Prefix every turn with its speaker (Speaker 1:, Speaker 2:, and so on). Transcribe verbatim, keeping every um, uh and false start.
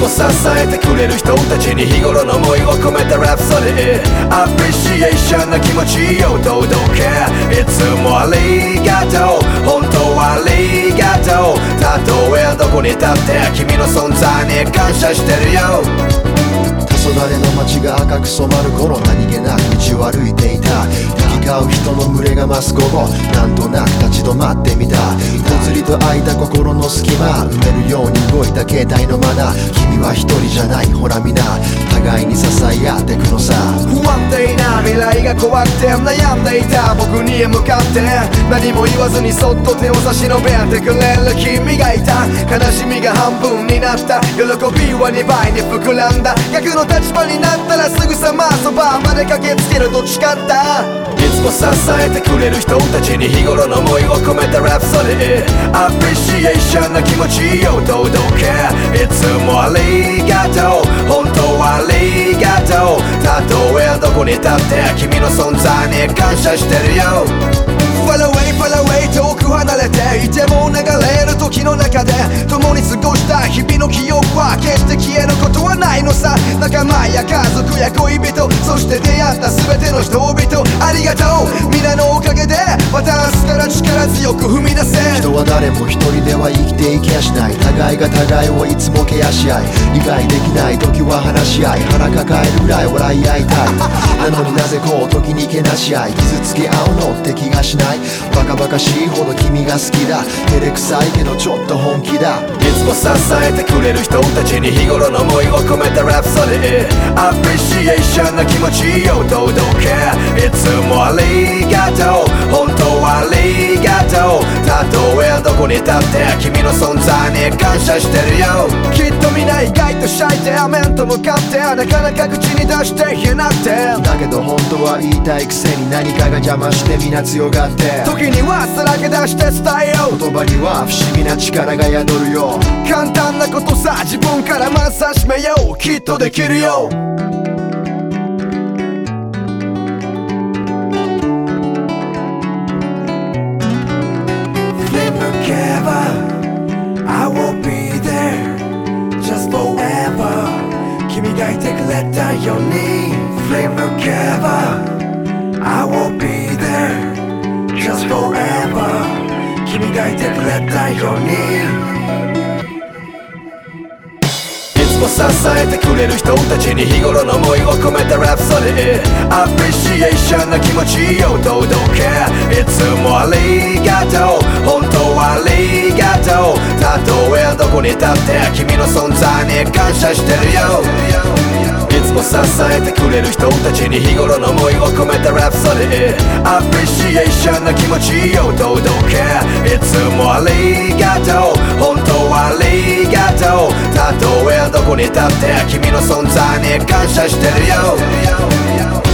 Speaker 1: も支えてくれる人たちに日頃の思いを込めたラプソディ Appreciation な気持ちを届けいつもありがとう本当はありがとうたとえどこに立って君の存在に感謝してるよ
Speaker 2: 黄昏の街が赤く染まる頃何気なく道を歩いていた行き交う人の群れが増す午後なんとなく立ち止まってみたぽつりと空いた心の隙間埋めるように動いた携帯のマナー君は一人じゃないほら皆互いに支え合ってくのさ
Speaker 1: 不安定な未来が怖くて悩んでいた僕に向かって何も言わずにそっと手を差し伸べてくれる君がいた悲しみが半分になった喜びはにばいに膨らんだ逆の立場になったらすぐさまそばまで駆けつけると誓ったいつも支えてくれる人たちに日頃の思いを込めたラプソディ Appreciation な気持ちを届けいつもありがとう本当はありがとうたとえどこに立って君の存在に感謝してるよFar away, far away 遠く離れていても流れる時の中で共に過ごした日々の記憶は決して消えることはないのさ仲間や家族や恋人そして出会った全ての人々ありがとう皆のおかげでまた明日から力強く踏み出せ
Speaker 2: 人は誰も一人では生きていけやしない互いが互いをいつもケアし合い理解できない時は話し合い腹抱えるぐらい笑い合いたいなのになぜこう時にけなし合い傷つけ合うのって気がしないバカバカしいほど君が好きだ照れくさいけどちょっと本気だ
Speaker 1: いつも支えてくれる人たちに日頃の思いを込めたラプソディ Appreciation な気持ちを届けいつもありがとう本当はありがとうたとえどこに立って君の存在に感謝してるよきっと皆意外とシャイで面と向かってなかなか口に出して言えなくて
Speaker 2: だけど本当は言いたいくせに何かが邪魔して皆強がって
Speaker 1: 時にはさらけ出して伝えよう
Speaker 2: 言葉には不思議な力が宿るよ
Speaker 1: 簡単なことさ自分からまず始めようきっとできるよI will be there just forever 君がいてくれたように Flame together I will be there just forever 君がいてくれたように支えてくれる人たちに日頃の思いを込めたラプソディ Appreciation な気持ちを届けいつもありがとう本当はありがとうたとえどこに立って君の存在に感謝してるよいつも支えてくれる人たちに日頃の思いを込めたラプソディ Appreciation な気持ちを届けいつもありがとう本当はありがとうたとえどこに立って君の存在に感謝してるよ